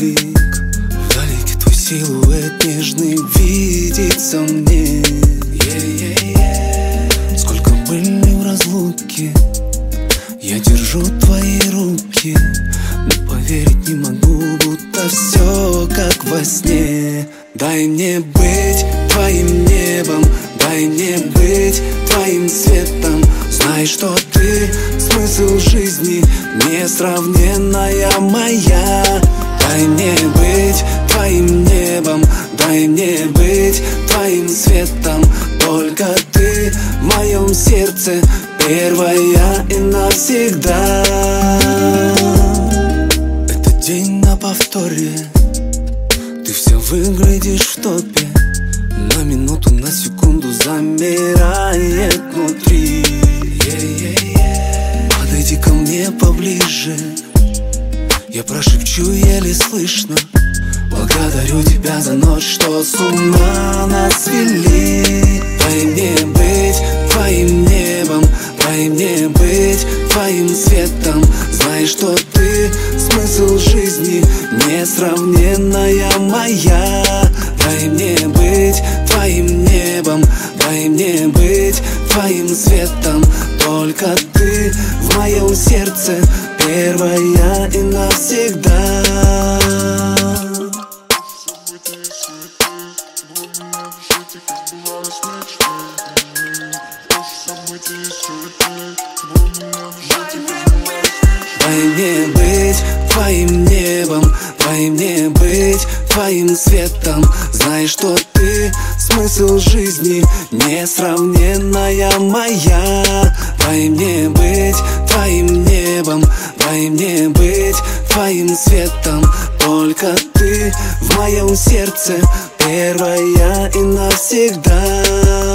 блик, вдалеке твой силуэт нежный видится мне. Сколько были в разлуке, я держу твои руки, но поверить не могу, будто все как во сне. Дай мне быть твоим небом, дай мне быть твоим светом. Знай, что ты смысл жизни, несравненная моя. Дай мне быть твоим небом, дай мне быть твоим светом. Только ты в моем сердце, первая и навсегда. Этот день на повторе, ты все выглядишь в топе. На минуту, на секунду замирает внутри. Подойди ко мне поближе, я прошепчу еле слышно. Благодарю тебя за ночь, что с ума нас свели. Дай мне быть твоим небом, дай мне быть твоим светом. Знай, что ты смысл жизни, несравненная моя. Дай мне быть твоим небом, дай мне быть твоим светом. Только ты в моем сердце, первая и навсегда. Дай мне быть твоим небом, дай мне быть твоим светом. Знай, что ты смысл жизни, несравненная моя. Дай мне быть твоим небом, дай мне быть твоим светом. Только ты в моем сердце, первая и навсегда.